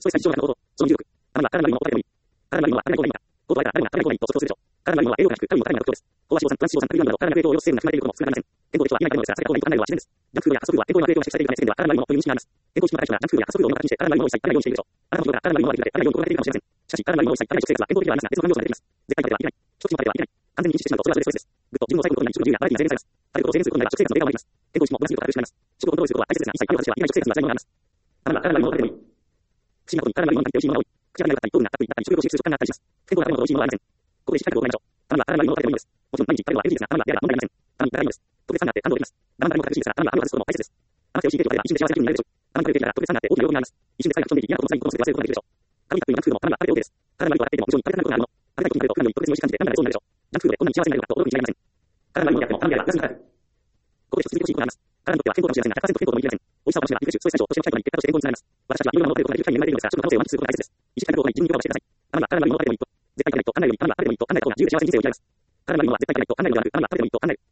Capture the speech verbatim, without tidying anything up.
ストレス対象のこと、その重力。あるいは、体の今を答えてもいい。体の今は、体の今。ことは、体の今は、体の今と想像するでしょう。体の今は栄養が低く、体の体が特徴です。飽和脂肪酸、トランス脂肪酸、カルビウムなど、体の影響を要する成分が含まれていることも少なくありません。健康で人は見ない体のですら、された方がいいと考えるのは自然です。ジャンクフードや加速度は健康への影響が指摘されているため、世間では体の今という認識があります。健康意識の対象がジャンクフードや加速度を形にして、体の今を一切食べないようにしているでしょう。あなたの人が体の今はできるので、体の今を転がっているかもしれません。しかし、体の今を一切食べない食生活は健康的ではありますが、別の環境素が出てきます。絶対まではいけない。一つまではいけない。完全に認識してしまうと、それはそれでストレスです。ぐっと自分の最後のことに自由やバラエティが制限されます。体力を制限することになれば食生活のデータもあります。健康意識も同じことが苦しめます。食をコントロールすることは大切ですが、一切食べを外してはいけない食生活には罪もあります。あなたは体の今を食べてもいい。不思議なことに体の今を食べて美味しいものが多い。口が汚かったり、糖分がたっぷりだったり、食欲を刺激する食感があったりします。健康な食べ物と美味しいものはありません。ここでしっかりと覚えましょう。あなたは体の今を食べてもいいです。もちろん毎日食べるのは エヌジー ですが、あなたは嫌な問題ありません。あなたに体のいいです。特別感があって感動できます。我慢誰も隠しいですが、あなたは外すことも大切です。あなたを美味しいケーキを食べれば一瞬で幸せ気分になれるでしょう。あなたのケーキなら特別感があって大きな喜びがあります。一瞬で疲れが吹っ飛んでいき、嫌なことも最後のことも全て忘れることができるでしょう。カロリーたっぷりなジャンクフードもあなたは食べて OK です。体の今を食べても非常に食べたくなるもの。食べたいときに食べると、かなり特別に美味しい感じで涙が出そうになるでしょう。ジャンクフードでこんなに幸せになれるのかと驚くに違いありません。体の今をやっても、あなたは休みがある。ここで一つ続き欲しいことがあります。体にとっては健康かもしれませんが、ひゃくパーセント 健康とも言い切れません。美味しさを楽しめばリフレッシュ、ストレス解消、そして最後に結果として健康につながります。私たちはいろいろな目標を立てる機会に恵まれているのですが、食の可能性を満喫することが大切です。一時間の行動に自分に許可をしてください。あなたは体の今を食べてもいいと、絶対いけないと考えるより、あなたは食べてもいいと考えた方が十分幸せに人生を生きられます。体の今は絶対いけないと考えるのではなく、あなたは食べてもいいと考える。